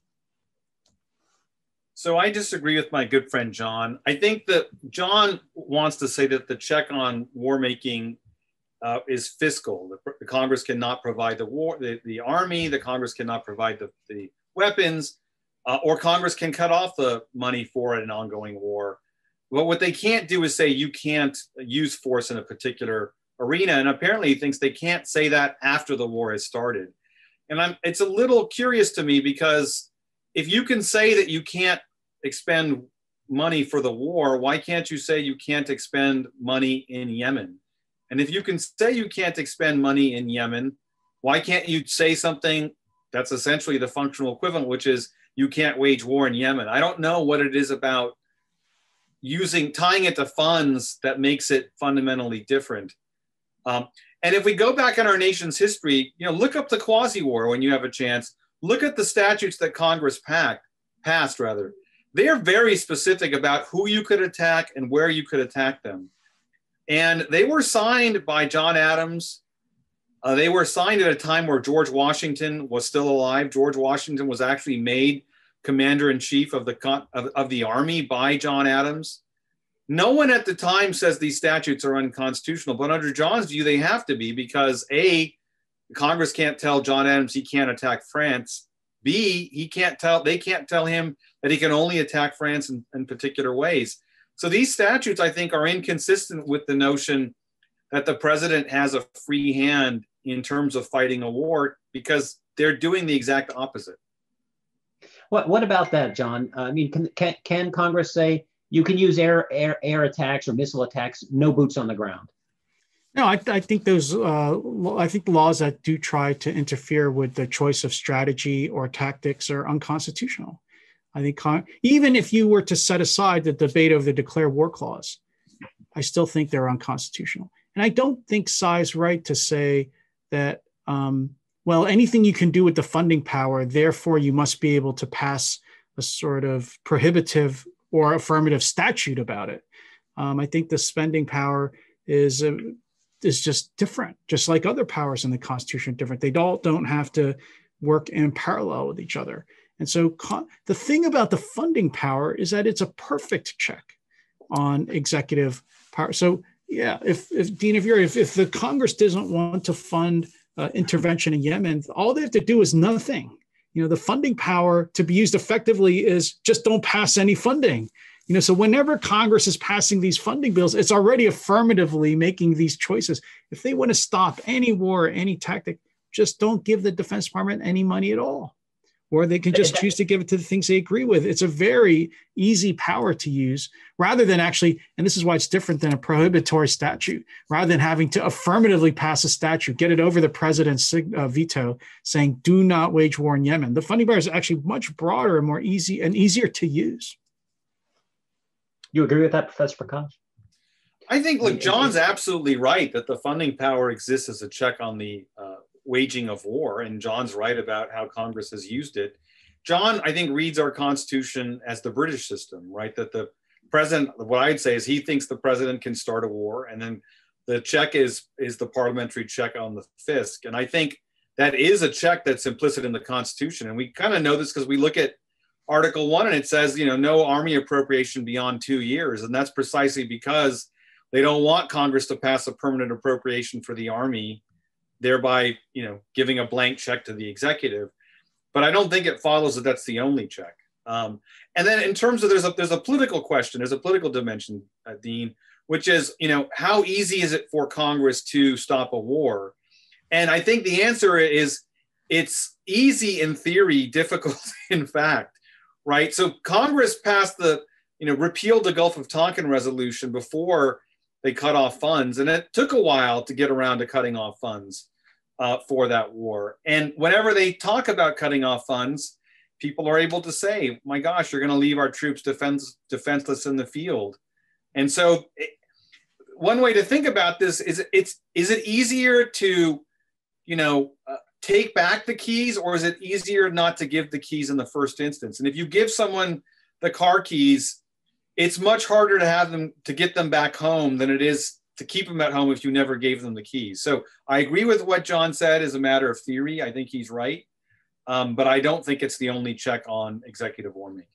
So I disagree with my good friend John. I think that John wants to say that the check on war making is fiscal. The Congress cannot provide the army, the Congress cannot provide the weapons, or Congress can cut off the money for an ongoing war. But what they can't do is say you can't use force in a particular arena. And apparently he thinks they can't say that after the war has started. And it's a little curious to me, because if you can say that you can't expend money for the war, why can't you say you can't expend money in Yemen? And if you can say you can't expend money in Yemen, why can't you say something that's essentially the functional equivalent, which is you can't wage war in Yemen? I don't know what it is about tying it to funds that makes it fundamentally different. And if we go back in our nation's history, look up the Quasi-War when you have a chance. Look at the statutes that Congress passed. They are very specific about who you could attack and where you could attack them. And they were signed by John Adams. They were signed at a time where George Washington was still alive. George Washington was actually made commander-in-chief of the army by John Adams. No one at the time says these statutes are unconstitutional, but under John's view, they have to be, because A, Congress can't tell John Adams he can't attack France. B, they can't tell him that he can only attack France in particular ways. So these statutes, I think, are inconsistent with the notion that the president has a free hand in terms of fighting a war, because they're doing the exact opposite. What about that, John? I mean, can Congress say you can use air attacks or missile attacks, no boots on the ground? No, I think those. I think laws that do try to interfere with the choice of strategy or tactics are unconstitutional. I think even if you were to set aside the debate over the declare war clause, I still think they're unconstitutional. And I don't think Cy's right to say that, well, anything you can do with the funding power, therefore you must be able to pass a sort of prohibitive or affirmative statute about it. I think the spending power is just different, just like other powers in the Constitution are different. They all don't have to work in parallel with each other. And so the thing about the funding power is that it's a perfect check on executive power. So yeah, if Dean, if the Congress doesn't want to fund intervention in Yemen, all they have to do is nothing. The funding power to be used effectively is just don't pass any funding. So whenever Congress is passing these funding bills, it's already affirmatively making these choices. If they want to stop any war, any tactic, just don't give the Defense Department any money at all. Or they can just choose to give it to the things they agree with. It's a very easy power to use rather than actually, and this is why it's different than a prohibitory statute, rather than having to affirmatively pass a statute, get it over the president's veto saying, do not wage war in Yemen. The funding power is actually much broader and more easy and easier to use. You agree with that, Professor Prakash? I think, look, John's absolutely right that the funding power exists as a check on the waging of war, and John's right about how Congress has used it. John, I think, reads our Constitution as the British system, right? That the president, what I'd say is he thinks the president can start a war, and then the check is the parliamentary check on the fisc. And I think that is a check that's implicit in the Constitution. And we kind of know this because we look at Article 1 and it says, no army appropriation beyond 2 years. And that's precisely because they don't want Congress to pass a permanent appropriation for the army, thereby, giving a blank check to the executive. But I don't think it follows that that's the only check. And then in terms of there's a political question, there's a political dimension, Dean, which is, how easy is it for Congress to stop a war? And I think the answer is it's easy in theory, difficult in fact, right? So Congress passed repealed the Gulf of Tonkin resolution before they cut off funds. And it took a while to get around to cutting off funds for that war. And whenever they talk about cutting off funds, people are able to say, my gosh, you're going to leave our troops defenseless in the field. And so one way to think about this is it easier to, take back the keys, or is it easier not to give the keys in the first instance? And if you give someone the car keys, it's much harder to get them back home than it is to keep them at home if you never gave them the keys. So I agree with what John said as a matter of theory. I think he's right. But I don't think it's the only check on executive war making.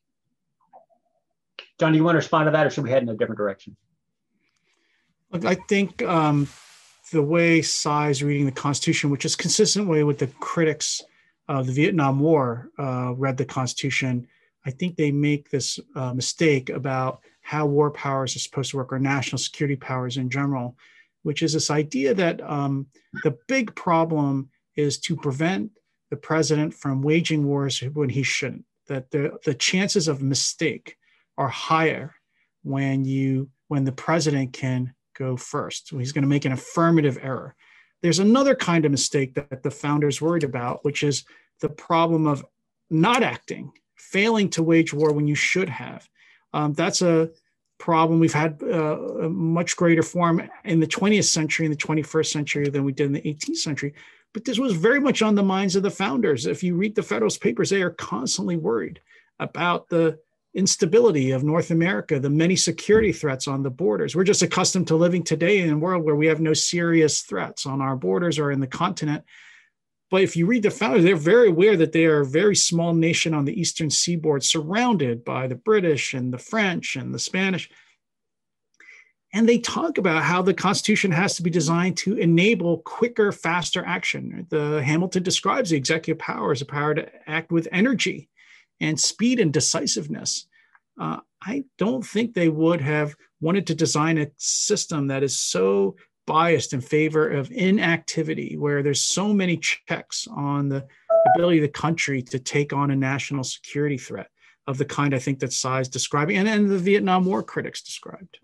John, do you want to respond to that, or should we head in a different direction? Look, I think the way Tsai is reading the Constitution, which is consistent way with the critics of the Vietnam War read the Constitution, I think they make this mistake about how war powers are supposed to work, or national security powers in general, which is this idea that the big problem is to prevent the president from waging wars when he shouldn't, that the chances of mistake are higher when the president can go first. So he's going to make an affirmative error. There's another kind of mistake that the founders worried about, which is the problem of not acting, failing to wage war when you should have. That's a problem we've had a much greater form in the 20th century, in the 21st century than we did in the 18th century. But this was very much on the minds of the founders. If you read the Federalist Papers, they are constantly worried about the instability of North America, the many security threats on the borders. We're just accustomed to living today in a world where we have no serious threats on our borders or in the continent. But if you read the founders, they're very aware that they are a very small nation on the eastern seaboard, surrounded by the British and the French and the Spanish. And they talk about how the Constitution has to be designed to enable quicker, faster action. Hamilton describes the executive power as a power to act with energy and speed and decisiveness. I don't think they would have wanted to design a system that is so biased in favor of inactivity, where there's so many checks on the ability of the country to take on a national security threat of the kind I think that Tsai's describing and the Vietnam War critics described.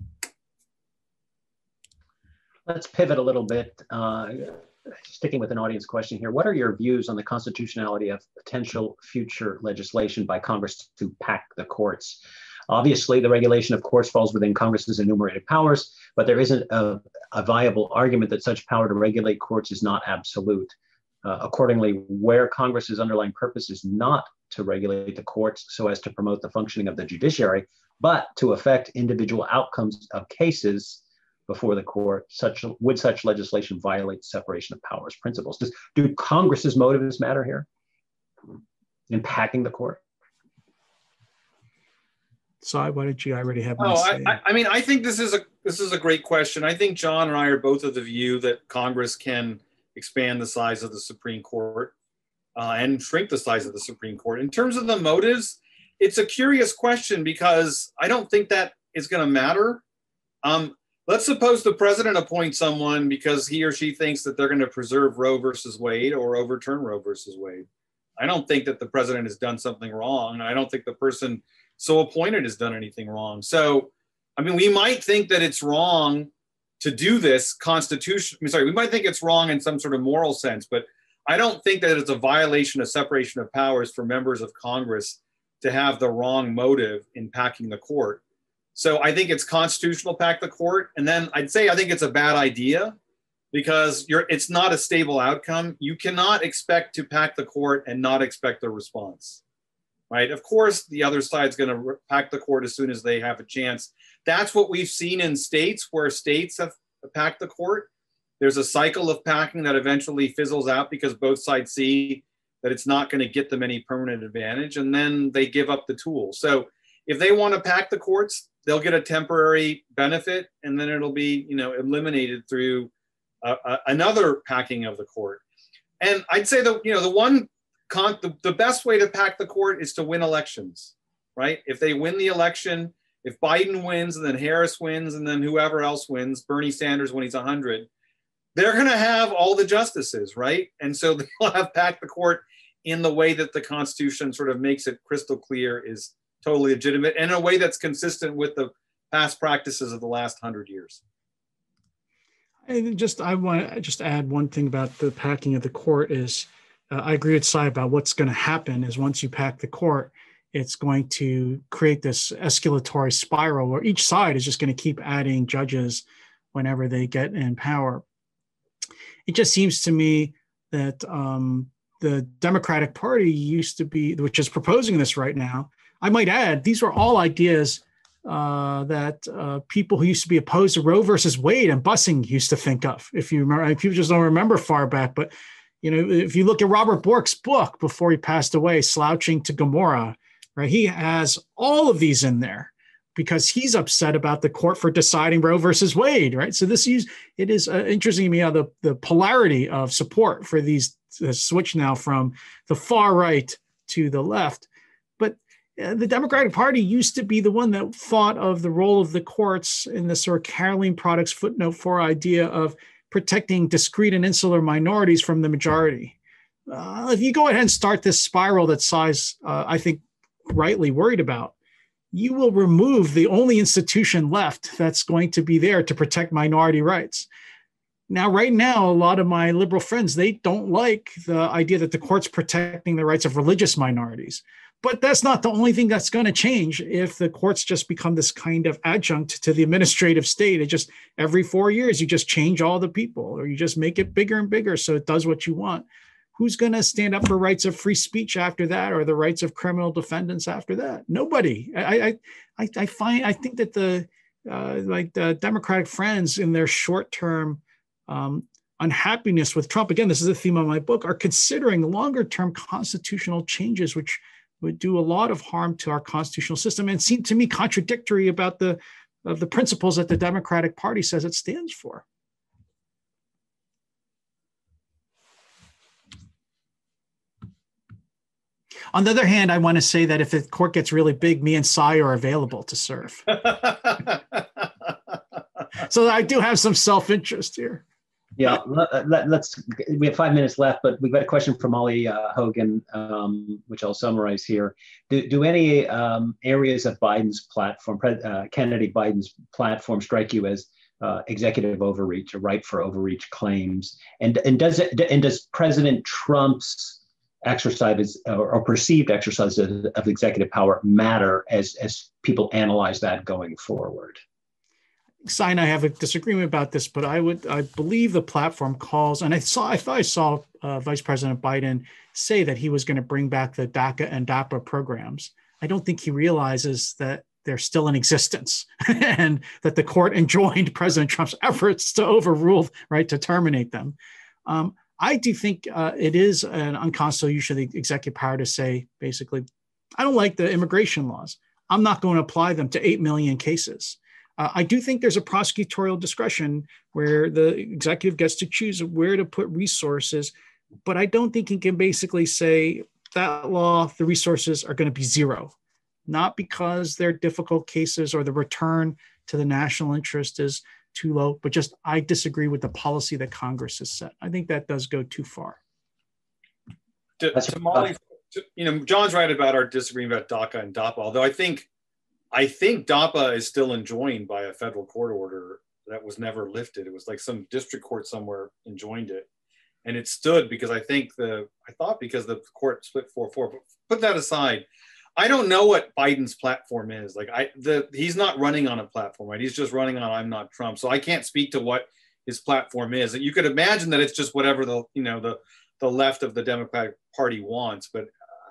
Let's pivot a little bit. Sticking with an audience question here, what are your views on the constitutionality of potential future legislation by Congress to pack the courts? Obviously, the regulation of courts falls within Congress's enumerated powers, but there isn't a viable argument that such power to regulate courts is not absolute. Accordingly, where Congress's underlying purpose is not to regulate the courts so as to promote the functioning of the judiciary, but to affect individual outcomes of cases before the court, would such legislation violate separation of powers principles? Do Congress's motives matter here in packing the court? Cy, why don't you? I already have my Oh, say. I mean, I think this is a great question. I think John and I are both of the view that Congress can expand the size of the Supreme Court and shrink the size of the Supreme Court. In terms of the motives, it's a curious question because I don't think that is going to matter. Let's suppose the president appoints someone because he or she thinks that they're going to preserve Roe versus Wade or overturn Roe versus Wade. I don't think that the president has done something wrong. I don't think the person so appointed has done anything wrong. So, I mean, we might think that it's wrong to do this we might think it's wrong in some sort of moral sense, but I don't think that it's a violation of separation of powers for members of Congress to have the wrong motive in packing the court. So I think it's constitutional to pack the court. And then I think it's a bad idea because it's not a stable outcome. You cannot expect to pack the court and not expect a response, right? Of course, the other side's going to pack the court as soon as they have a chance. That's what we've seen in states where states have packed the court. There's a cycle of packing that eventually fizzles out because both sides see that it's not going to get them any permanent advantage, and then they give up the tool. So if they want to pack the courts, they'll get a temporary benefit, and then it'll be, eliminated through another packing of the court. And I'd say the best way to pack the court is to win elections, right? If they win the election, if Biden wins and then Harris wins and then whoever else wins, Bernie Sanders when he's 100, they're going to have all the justices, right? And so they'll have packed the court in the way that the Constitution sort of makes it crystal clear is totally legitimate, and in a way that's consistent with the past practices of the last 100 years. I want to just add one thing about the packing of the court is I agree with Cy about what's going to happen is once you pack the court, it's going to create this escalatory spiral where each side is just going to keep adding judges whenever they get in power. It just seems to me that the Democratic Party used to be, which is proposing this right now. I might add, these were all ideas that people who used to be opposed to Roe versus Wade and busing used to think of. If you remember, people just don't remember far back, but if you look at Robert Bork's book before he passed away, Slouching to Gomorrah, right? He has all of these in there because he's upset about the court for deciding Roe versus Wade, right? So it is interesting to me how the polarity of support for these switch now from the far right to the left. But the Democratic Party used to be the one that thought of the role of the courts in the sort of Caroline Products footnote 4 idea of protecting discrete and insular minorities from the majority. If you go ahead and start this spiral that Cy's, I think, rightly worried about, you will remove the only institution left that's going to be there to protect minority rights. Now, right now, a lot of my liberal friends, they don't like the idea that the court's protecting the rights of religious minorities. But that's not the only thing that's going to change if the courts just become this kind of adjunct to the administrative state. It just every 4 years, you just change all the people or you just make it bigger and bigger so it does what you want. Who's going to stand up for rights of free speech after that or the rights of criminal defendants after that? Nobody. I think that the Democratic friends in their short-term unhappiness with Trump, again, this is the theme of my book, are considering longer-term constitutional changes, which would do a lot of harm to our constitutional system and seem to me contradictory about the principles that the Democratic Party says it stands for. On the other hand, I want to say that if the court gets really big, me and Cy are available to serve. So I do have some self-interest here. Yeah, we have 5 minutes left, but we've got a question from Molly Hogan, which I'll summarize here. Do any areas of Biden's platform, candidate Biden's platform, strike you as executive overreach or right for overreach claims? And does President Trump's exercise or perceived exercise of executive power matter as people analyze that going forward? Cy and I have a disagreement about this, but I believe the platform calls, and I thought I saw Vice President Biden say that he was going to bring back the DACA and DAPA programs. I don't think he realizes that they're still in existence and that the court enjoined President Trump's efforts to overrule, right, to terminate them. I do think it is an unconstitutional use of the executive power to say, basically, I don't like the immigration laws. I'm not going to apply them to 8 million cases. I do think there's a prosecutorial discretion where the executive gets to choose where to put resources, but I don't think he can basically say that law, the resources are going to be zero, not because they're difficult cases or the return to the national interest is too low, but just I disagree with the policy that Congress has set. I think that does go too far. To Molly, John's right about our disagreement about DACA and DAPA, although I think DAPA is still enjoined by a federal court order that was never lifted. It was like some district court somewhere enjoined it. And it stood because I thought because the court split 4-4, but put that aside. I don't know what Biden's platform is. Like he's not running on a platform, right? He's just running on I'm not Trump. So I can't speak to what his platform is. You could imagine that it's just whatever the left of the Democratic Party wants, but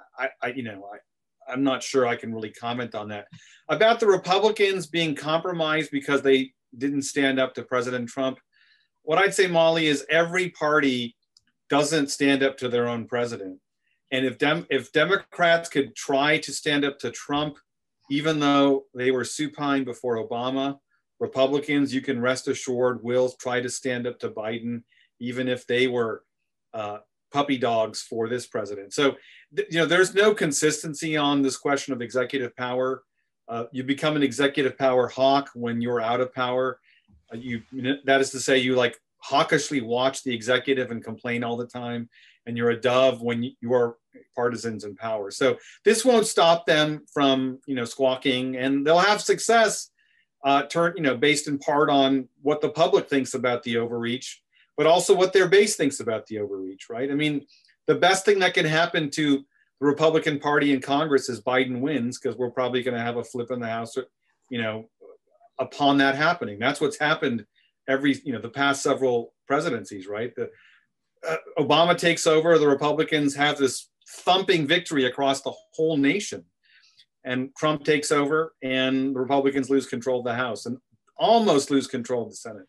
I'm not sure I can really comment on that. About the Republicans being compromised because they didn't stand up to President Trump, what I'd say, Molly, is every party doesn't stand up to their own president. And if Democrats could try to stand up to Trump, even though they were supine before Obama, Republicans, you can rest assured, will try to stand up to Biden, even if they were puppy dogs for this president. So, there's no consistency on this question of executive power. You become an executive power hawk when you're out of power. That is to say, you like hawkishly watch the executive and complain all the time, and you're a dove when you are partisans in power. So this won't stop them from squawking, and they'll have success based in part on what the public thinks about the overreach, but also what their base thinks about the overreach, right? I mean, the best thing that can happen to the Republican Party in Congress is Biden wins, because we're probably going to have a flip in the House, upon that happening. That's what's happened the past several presidencies, right? Obama takes over, the Republicans have this thumping victory across the whole nation. And Trump takes over, and the Republicans lose control of the House and almost lose control of the Senate.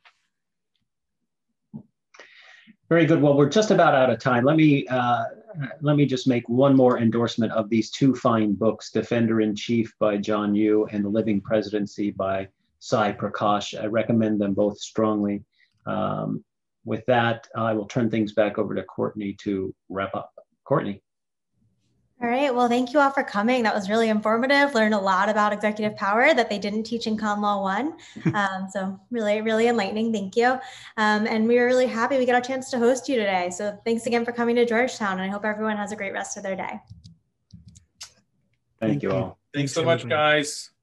Very good. Well, we're just about out of time. Let me just make one more endorsement of these two fine books, Defender in Chief by John Yoo and The Living Presidency by Sai Prakash. I recommend them both strongly. With that, I will turn things back over to Courtney to wrap up. Courtney. All right. Well, thank you all for coming. That was really informative. Learned a lot about executive power that they didn't teach in Con Law 1. So really, really enlightening. Thank you. And we were really happy we got a chance to host you today. So thanks again for coming to Georgetown, and I hope everyone has a great rest of their day. Thank you all. Thanks so much, guys.